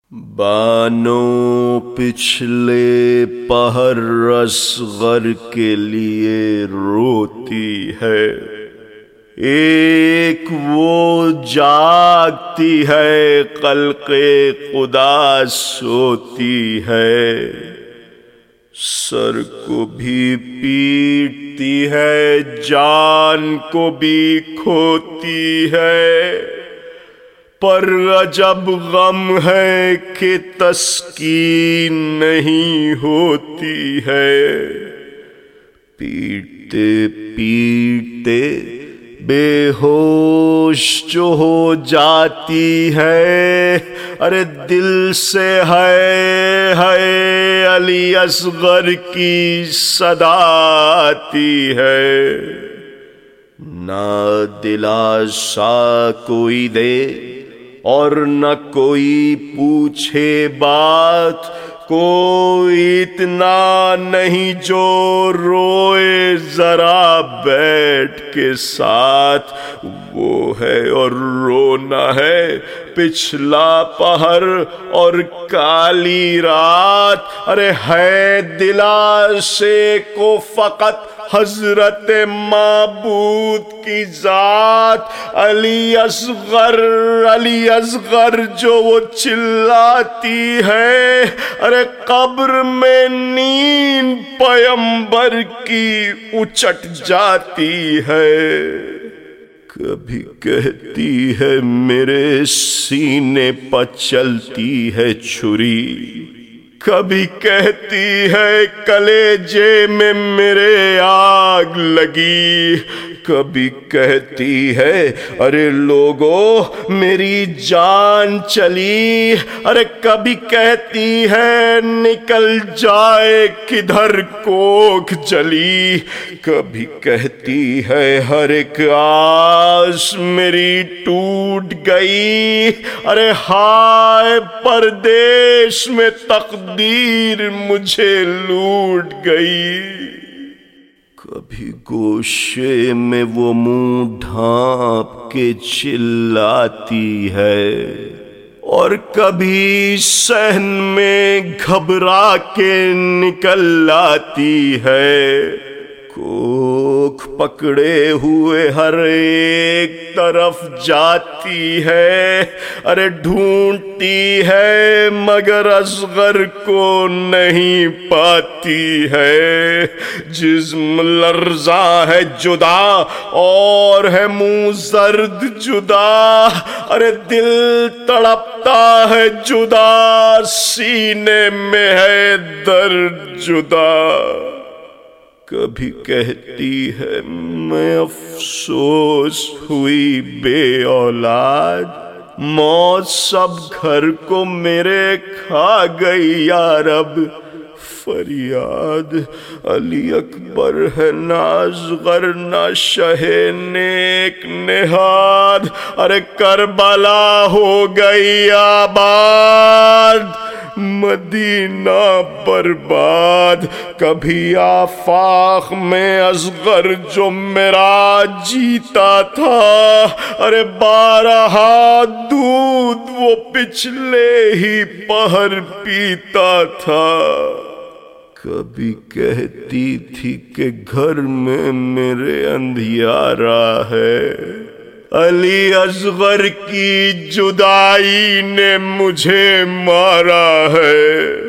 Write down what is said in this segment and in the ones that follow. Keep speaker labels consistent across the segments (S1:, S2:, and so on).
S1: بانو پچھلے پہر اصغر کے لیے روتی ہے، ایک وہ جاگتی ہے خلق خدا سوتی ہے، سر کو بھی پیٹتی ہے جان کو بھی کھوتی ہے، پر عجب غم ہے کہ تسکین نہیں ہوتی ہے، پیٹتے پیٹتے بے ہوش جو ہو جاتی ہے، ارے دل سے ہے علی اصغر کی صدا آتی ہے، نہ دلاسا کوئی دے اور نہ کوئی پوچھے بات، کوئی اتنا نہیں جو روئے ذرا بیٹھ کے ساتھ، وہ ہے اور رونا ہے پچھلا پہر اور کالی رات، ارے ہے دلاسے کو فقط حضرت معبود کی ذات، علی اصغر جو وہ چلاتی ہے، ارے قبر میں نیند پیمبر کی اچٹ جاتی ہے، کبھی کہتی ہے میرے سینے پر چلتی ہے چھری، کبھی کہتی ہے کلیجے میں میرے آگ لگی، کبھی کہتی ہے ارے لوگو میری جان چلی، ارے کبھی کہتی ہے نکل جائے کدھر کوکھ جلی، کبھی کہتی ہے ہر ایک آس میری ٹوٹ گئی، ارے ہائے پردیش میں تقدیر مجھے لوٹ گئی، کبھی گوشے میں وہ منہ ڈھانپ کے چلاتی ہے، اور کبھی صحن میں گھبرا کے نکل آتی ہے، کوکھ پکڑے ہوئے ہر ایک طرف جاتی ہے، ارے ڈھونڈتی ہے مگر اصغر کو نہیں پاتی ہے، جسم لرزاں ہے جدا اور ہے منہ زرد جدا، ارے دل تڑپتا ہے جدا سینے میں ہے درد جدا، کبھی کہتی ہے میں افسوس ہوئی بے اولاد، موت سب گھر کو میرے کھا گئی یا رب، فریاد علی اکبر ہے نہ اصغر نہ شہ نیک نہاد، ارے کربلا ہو گئی آباد مدینہ برباد، کبھی آفاق میں اصغر جو میرا جیتا تھا، ارے بارہا دودھ وہ پچھلے ہی پہر پیتا تھا، کبھی کہتی تھی کہ گھر میں میرے اندھیارا ہے، علی اصغر کی جدائی نے مجھے مارا ہے،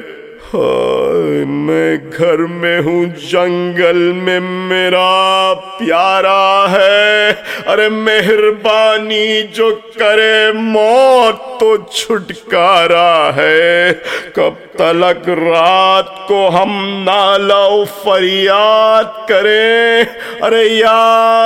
S1: ہائے میں گھر میں ہوں جنگل میں میرا پیارا ہے، ارے مہربانی جو کرے موت تو چھٹکارا ہے، کب تلک رات کو ہم نالہ و فریاد کریں، ارے یا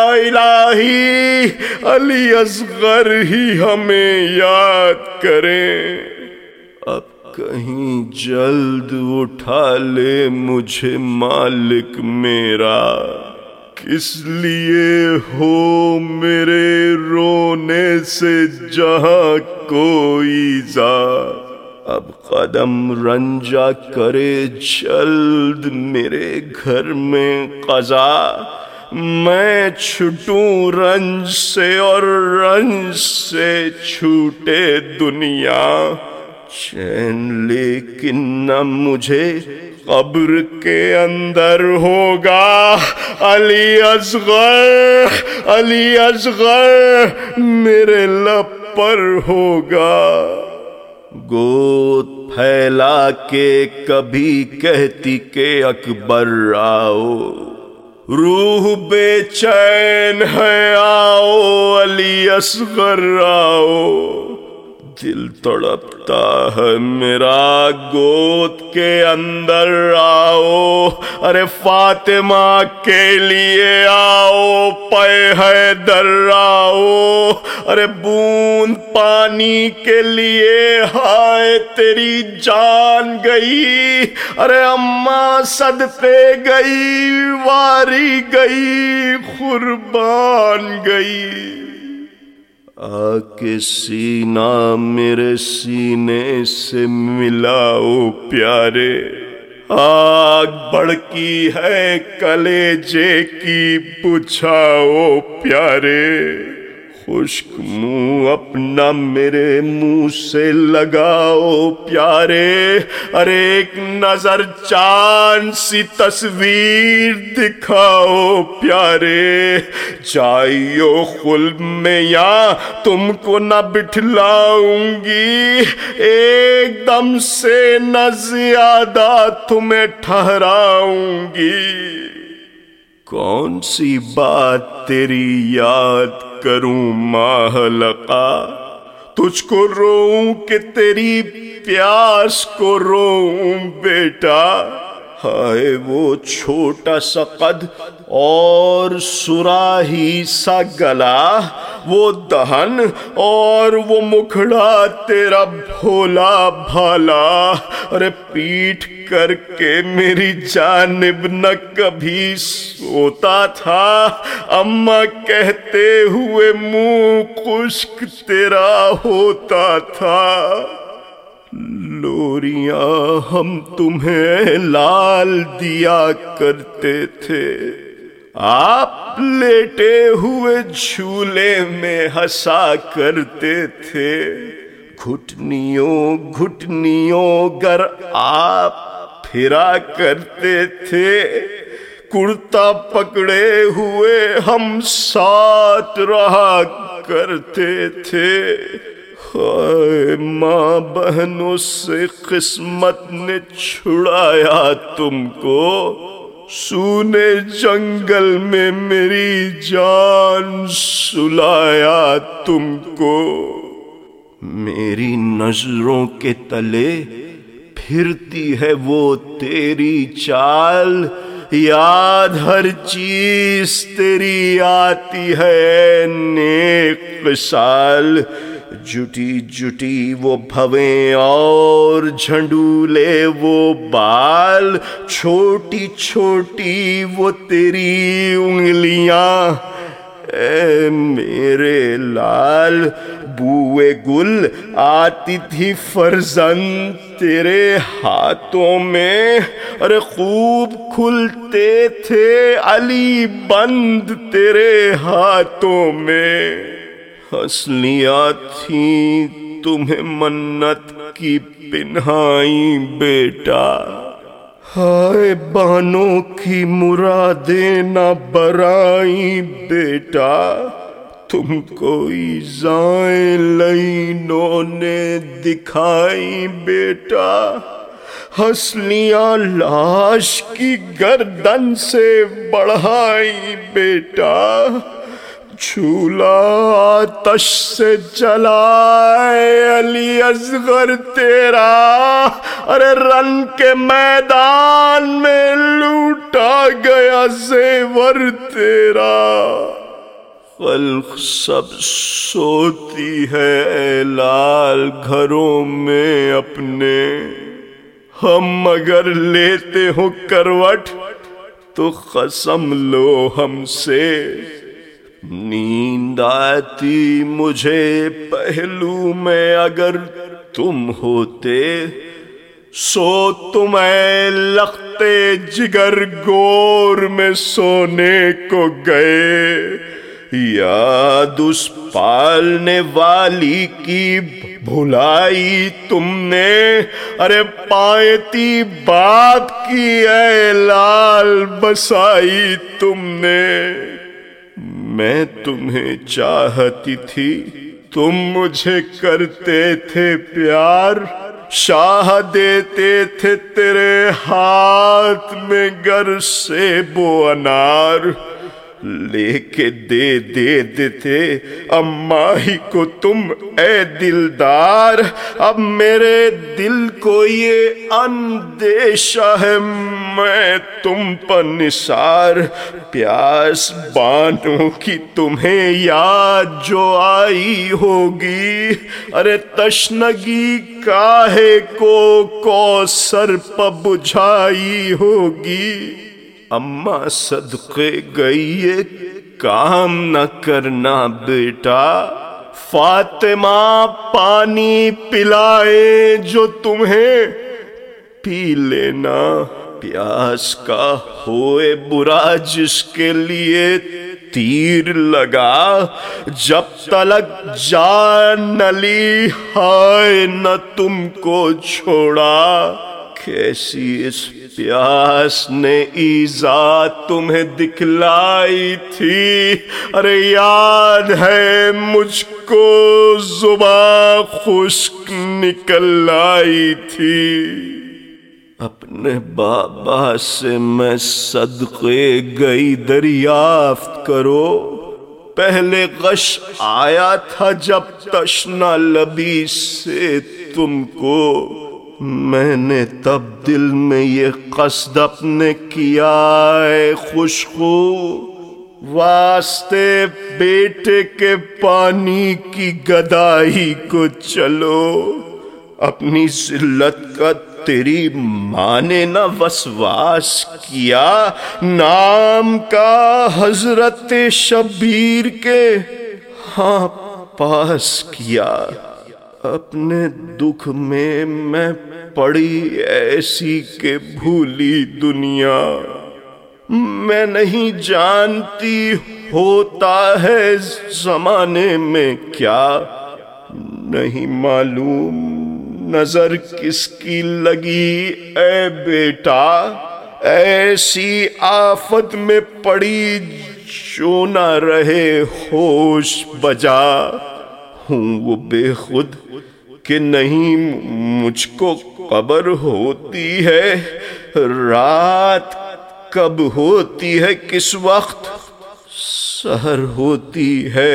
S1: الہی علی اصغر ہی ہمیں یاد کریں، اب کہیں جلد اٹھا لے مجھے مالک میرا، کس لیے ہو میرے رونے سے جہاں کوئی ذا، اب قدم رنجا کرے جلد میرے گھر میں قضا، میں چھٹوں رنج سے اور رنج سے چھوٹے دنیا، چین لیکن نہ مجھے قبر کے اندر ہوگا، علی اصغر علی اصغر میرے لب پر ہوگا۔ گود پھیلا کے کبھی کہتی کہ اکبر آؤ، روح بے چین ہے آؤ، علی اصغر آؤ۔ دل تڑپتا ہے میرا گود کے اندر آؤ، ارے فاطمہ کے لیے آؤ، پے حیدر آؤ، ارے بوند پانی کے لیے ہائے تیری جان گئی، ارے اماں صدقے گئی، واری گئی، قربان گئی۔ آ کے سینہ میرے سینے سے ملاؤ پیارے، آگ بڑکی ہے کلیجے کی بجھاؤ پیارے۔ خشک منہ اپنا میرے منہ سے لگاؤ پیارے، ارے ایک نظر چاند سی تصویر دکھاؤ پیارے۔ جائیو خلد میں یا تم کو نہ بٹھلاؤں گی، ایک دم سے نہ زیادہ تمہیں ٹھہراؤں گی۔ کون سی بات تیری یاد کروں ماہ لقا، تجھ کو روؤں کہ تیری پیاس کو روؤں بیٹا۔ ہائے وہ چھوٹا سا قد اور سراہی سا گلا، وہ دہن اور وہ مکھڑا تیرا بھولا بھالا، ارے پیٹھ کر کے میری جانب نہ کبھی سوتا تھا، اماں کہتے ہوئے منہ خشک تیرا ہوتا تھا۔ لوریاں ہم تمہیں لال دیا کرتے تھے، آپ لیٹے ہوئے جھولے میں ہنسا کرتے تھے۔ گھٹنیوں گھٹنیوں گر آپ پھرا کرتے تھے، کرتا پکڑے ہوئے ہم ساتھ رہا کرتے تھے۔ ہائے ماں بہنوں سے قسمت نے چھڑایا تم کو، سونے جنگل میں میری جان سلایا تم کو۔ میری نظروں کے تلے پھرتی ہے وہ تیری چال، یاد ہر چیز تیری آتی ہے نیک خصال۔ جٹی جٹی وہ بھویں اور جھنڈولے وہ بال، چھوٹی چھوٹی وہ تیری انگلیاں، اے میرے لال۔ بوئے گل آتی تھی فرزند تیرے ہاتھوں میں، ارے خوب کھلتے تھے علی بند تیرے ہاتھوں میں۔ ہنسلیاں تھیں تمہیں منت کی پنہائی بیٹا، ہائے بانوں کی مرادیں نہ برائی بیٹا۔ تم کو ایذائیں لعینوں نے دکھائی بیٹا، ہنسلیاں لاش کی گردن سے بڑھائی بیٹا۔ جھولا آتش سے جلائے علی اصغر تیرا، ارے رن کے میدان میں لوٹا گیا زیور تیرا۔ خلق سب سوتی ہے اے لال گھروں میں اپنے، ہم اگر لیتے ہو کروٹ تو قسم لو ہم سے۔ نیند آتی مجھے پہلو میں اگر تم ہوتے، سو تم اے لختے جگر گور میں سونے کو گئے۔ یاد اس پالنے والی کی بھلائی تم نے، ارے پایتی باپ کی اے لال بسائی تم نے۔ میں تمہیں چاہتی تھی، تم مجھے کرتے تھے پیار، شاہ دیتے تھے تیرے ہاتھ میں گر سیب و انار، لے کے دے دیتے اماں ہی کو تم اے دلدار۔ اب میرے دل کو یہ اندیشہ ہے میں تم پر نثار، پیاس بانو کی تمہیں یاد جو آئی ہوگی، ارے تشنگی کاہے کو کوثر پہ بجھائی ہوگی۔ اماں صدقے گئی یہ کام نہ کرنا بیٹا، فاطمہ پانی پلائے جو تمہیں پی لینا، پیاس کا ہوئے برا جس کے لیے تیر لگا، جب تلک جان نہ لی ہائے نہ تم کو چھوڑا۔ کیسی اس پیاس نے ایذا تمہیں دکھلائی تھی، ارے یاد ہے مجھ کو زباں خشک نکل آئی تھی۔ اپنے بابا سے میں صدقے گئی دریافت کرو، پہلے غش آیا تھا جب تشنا لبی سے تم کو، میں نے تب دل میں یہ قصد اپنے کیا ہے خوشخو، واسطے بیٹے کے پانی کی گدائی کو چلو، اپنی ذلت کا تیری ماں نے نہ وسواس کیا، نام کا حضرت شبیر کے ہاں پاس کیا۔ اپنے دکھ میں پڑی ایسی کہ بھولی دنیا، میں نہیں جانتی ہوتا ہے زمانے میں کیا، نہیں معلوم نظر کس کی لگی اے بیٹا، ایسی آفت میں پڑی جو نہ رہے ہوش بجا، ہوں وہ بے خود کہ نہیں مجھ کو خبر ہوتی ہے، رات کب ہوتی ہے کس وقت سحر ہوتی ہے۔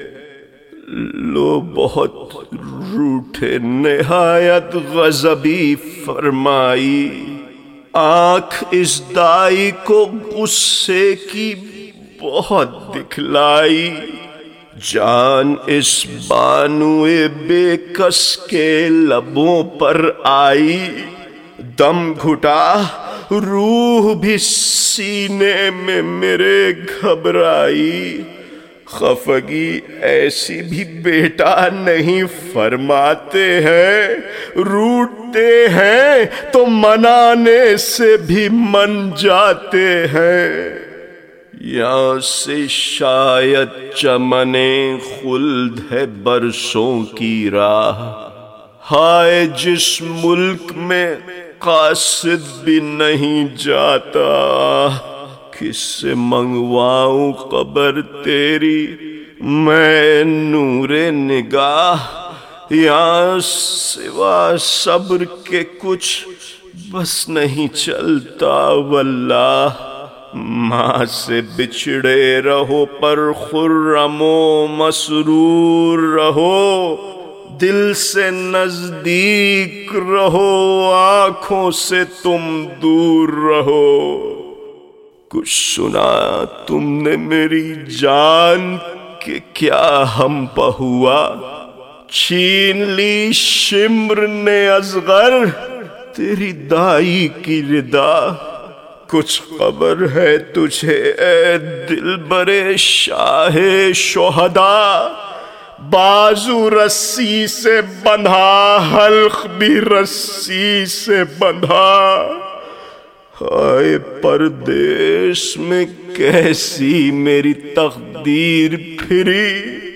S1: لو بہت روٹھے نہایت غضبی فرمائی، آنکھ اس دائی کو غصے کی بہت دکھلائی، جان اس بانوئے بے کس کے لبوں پر آئی، دم گھٹا روح بھی سینے میں میرے گھبرائی، خفگی ایسی بھی بیٹا نہیں فرماتے ہیں، روٹتے ہیں تو منانے سے بھی من جاتے ہیں، یہاں سے شاید چمن خلد ہے برسوں کی راہ، ہائے جس ملک میں قاصد بھی نہیں جاتا، کس سے منگواؤں خبر تیری میں نور نگاہ، یہاں سوا صبر کے کچھ بس نہیں چلتا واللہ، ماں سے بچھڑے رہو پر خرم و مسرور رہو، دل سے نزدیک رہو آنکھوں سے تم دور رہو، کچھ سنا تم نے میری جان کہ کیا ہم پہ ہوا، چھین لی شمر نے اصغر تیری دائی کی ردا، کچھ خبر ہے تجھے اے دل برے شاہ شہداء، بازو رسی سے بندھا حلق بھی رسی سے بندھا، ہائے پردیس میں کیسی میری تقدیر پھری،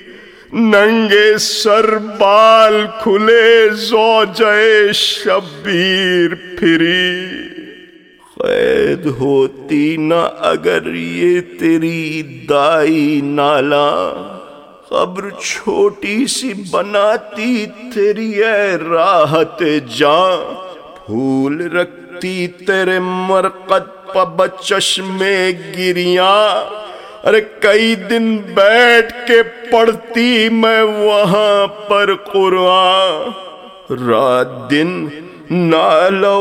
S1: ننگے سر بال کھلے زوجے شبیر پھری۔ قید ہوتی نہ اگر یہ تیری دائی نالا، قبر چھوٹی سی بناتی تیری اے راحت جاں، پھول رکھتی تیرے مرقد پہ بچشم گریاں، ارے کئی دن بیٹھ کے پڑھتی میں وہاں پر قرآن، رات دن نالو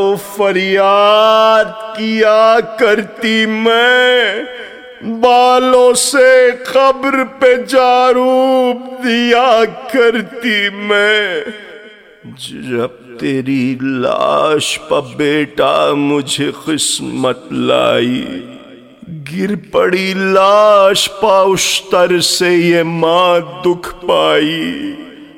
S1: فریاد کیا کرتی میں، بالوں سے قبر پہ جاروب دیا کرتی میں۔ جب تیری لاش پہ بیٹا مجھے قسمت لائی، گر پڑی لاش پہ اشتر سے یہ ماں دکھ پائی،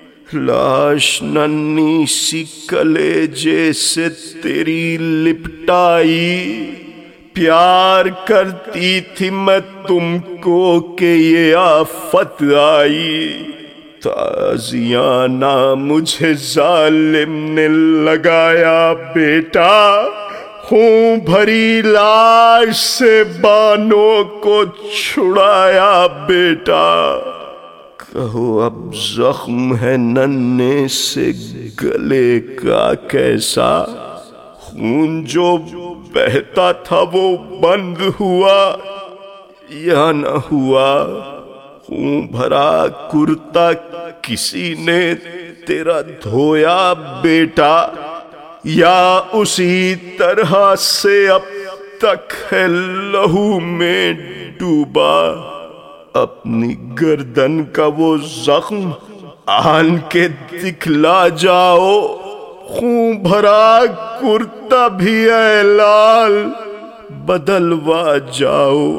S1: لاش ننھی سی کلیجے سے تیری لپٹائی، پیار کرتی تھی میں تم کو کہ یہ آفت آئی، تازیانہ مجھے ظالم نے لگایا بیٹا، خون بھری لاش سے بانوں کو چھڑایا بیٹا، کہو اب زخم ہے ننھے سے گلے کا کیسا، خون جو بہتا تھا وہ بند ہوا یا نہ ہوا، خون بھرا کرتا کسی نے تیرا دھویا بیٹا، یا اسی طرح سے اب تک ہے لہو میں ڈوبا، اپنی گردن کا وہ زخم آن کے دکھلا جاؤ، خون بھرا کرتا بھی اے لال بدلوا جاؤ،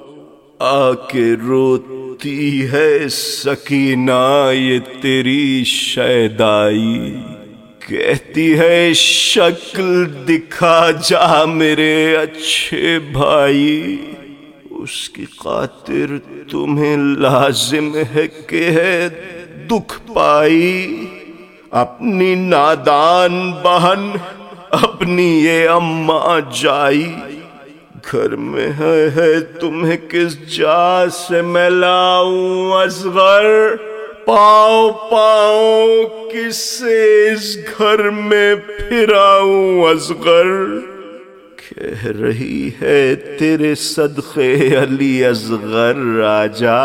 S1: آ کے روتی ہے سکینہ یہ تیری شیدائی، کہتی ہے شکل دکھا جا میرے اچھے بھائی، اس کی خاطر تمہیں لازم ہے کہ ہے دکھ پائی، اپنی نادان بہن اپنی یہ اماں جائی، گھر میں ہے تمہیں کس جا سے میں لاؤں اصغر، پاؤں پاؤں کس سے اس گھر میں پھراؤں اصغر، کہہ رہی ہے تیرے صدقے علی اصغر راجا،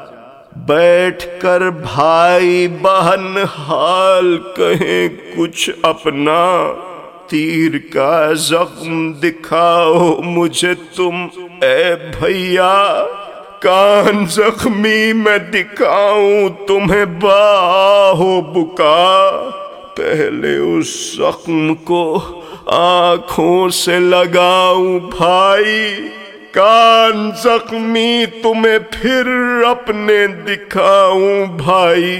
S1: بیٹھ کر بھائی بہن حال کہیں کچھ اپنا، تیر کا زخم دکھاؤ مجھے تم اے بھیا، کان زخمی میں دکھاؤں تمہیں باہو بکا، پہلے اس زخم کو آنکھوں سے لگاؤں بھائی، کان زخمی تمہیں پھر اپنے دکھاؤں بھائی،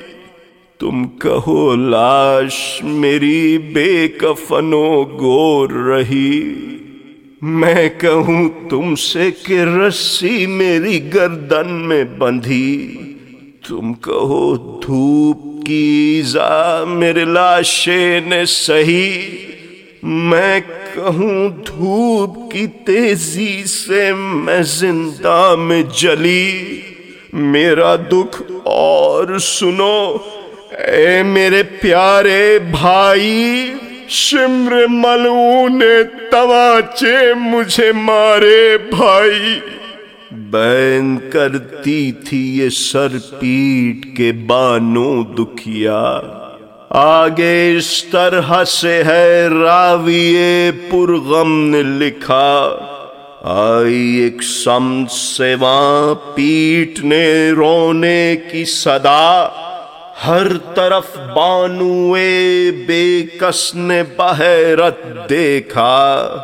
S1: تم کہو لاش میری بے کفن و گور رہی، میں کہوں تم سے کہ رسی میری گردن میں بندھی، تم کہو دھوپ کی ایذا میرے لاشے نے سہی، میں کہوں دھوپ کی تیزی سے میں زندہ میں جلی، میرا دکھ اور سنو اے میرے پیارے بھائی، شمر ملعون تماچے مجھے مارے بھائی، بین کرتی تھی یہ سر پیٹ کے بانوں دکھیا، آگے اس طرح سے ہے راویے پرغم نے لکھا، آئی ایک سمت سے وہاں پیٹنے رونے کی صدا، ہر طرف بانوئے بے کس نے بحیرت دیکھا،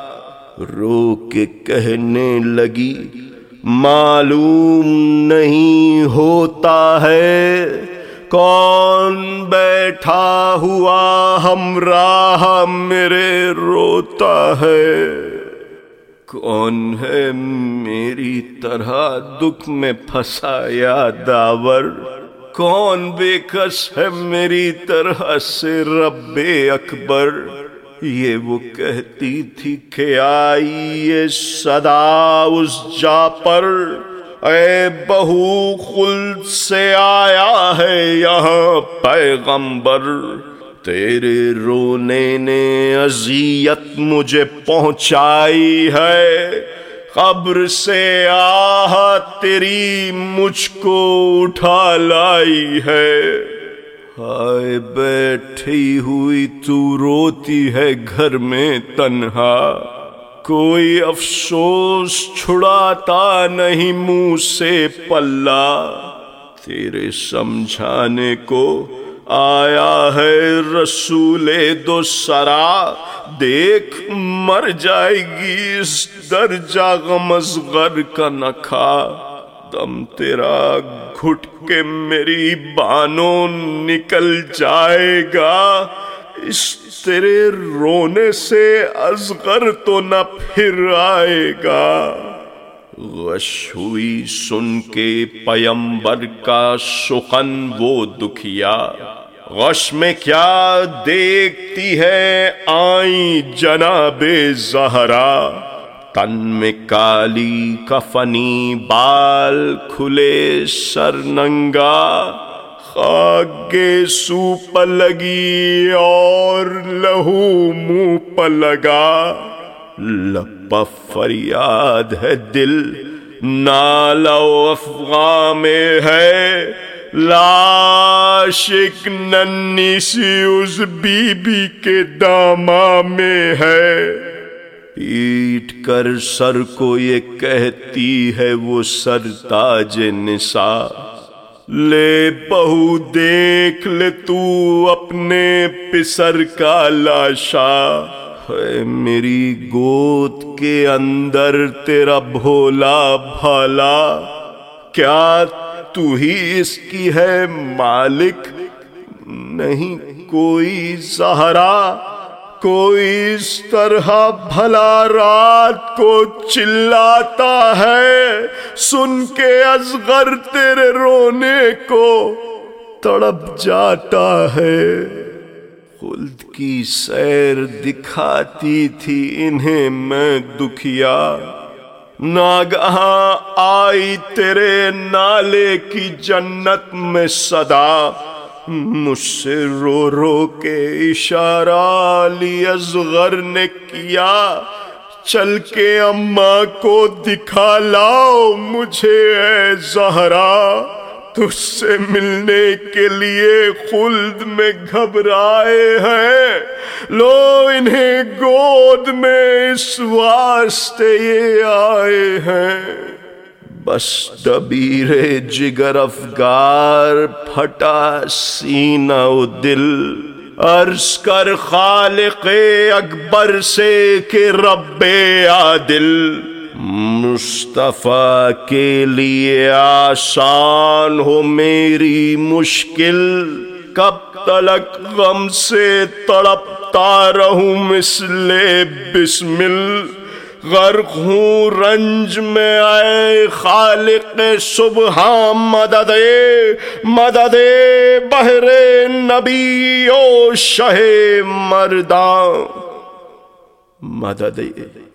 S1: رو کے کہنے لگی معلوم نہیں ہوتا ہے کون بیٹھا ہوا ہمراہ میرے روتا ہے، کون ہے میری طرح دکھ میں پھنسا یا داور؟ کون بے کس ہے میری طرح سے رب اکبر؟ یہ وہ کہتی تھی کہ آئی یہ صدا اس جا پر، اے بہو خلد سے آیا ہے یہاں پیغمبر۔ تیرے رونے نے اذیت مجھے پہنچائی ہے، قبر سے آہ تیری مجھ کو اٹھا لائی ہے۔ ہائے بیٹھی ہوئی تو روتی ہے گھر میں تنہا، کوئی افسوس چھڑاتا نہیں منہ سے پلہ۔ تیرے سمجھانے کو آیا ہے رسول دو سرا، دیکھ مر جائے گی اس درجہ غم اصغر کا نہ کھا۔ دم تیرا گھٹ کے میری بانوں نکل جائے گا، اس تیرے رونے سے اصغر تو نہ پھر آئے گا۔ غش ہوئی سن کے پیمبر کا سخن وہ دکھیا، غش میں کیا دیکھتی ہے آئیں جناب زہرا۔ تن میں کالی کفنی بال کھلے سر ننگا، خاک گیسو پر لگی اور لہو منہ پر لگا۔ لب پر فریاد ہے دل نالہ و افغاں میں ہے، لاش ایک ننھی سی اس بی بی کے داماں میں ہے۔ پیٹ کر سر کو یہ کہتی ہے وہ سر تاج نساء، لے بہو دیکھ لے تو اپنے پسر کا لاشا۔ ہے میری گود کے اندر تیرا بھولا بھالا، کیا تو ہی اس کی ہے مالک؟ نہیں کوئی زہرا، کوئی اس طرح بھلا رات کو چلاتا ہے، سن کے اصغر تیرے رونے کو تڑپ جاتا ہے۔ خلد کی سیر دکھاتی تھی انہیں میں دکھیا، ناگہاں آئی تیرے نالے کی جنت میں صدا۔ مجھ سے رو رو کے اشارہ علی اصغر نے کیا، چل کے اماں کو دکھا لاؤ مجھے اے زہرا۔ تجھ سے ملنے کے لیے خلد میں گھبرائے ہیں، لو انہیں گود میں اس واسطے یہ آئے ہیں۔ بس دبیر جگر افگار پھٹا سینہ و دل، عرض کر خالق اکبر سے کہ رب عادل، مصطفیٰ کے لیے آسان ہو میری مشکل، کب تلک غم سے تڑپتا رہوں مثل بسمل، غرق ہوں رنج میں اے خالق سبحان مدد مدد بہر نبی و شہ مردان، مدد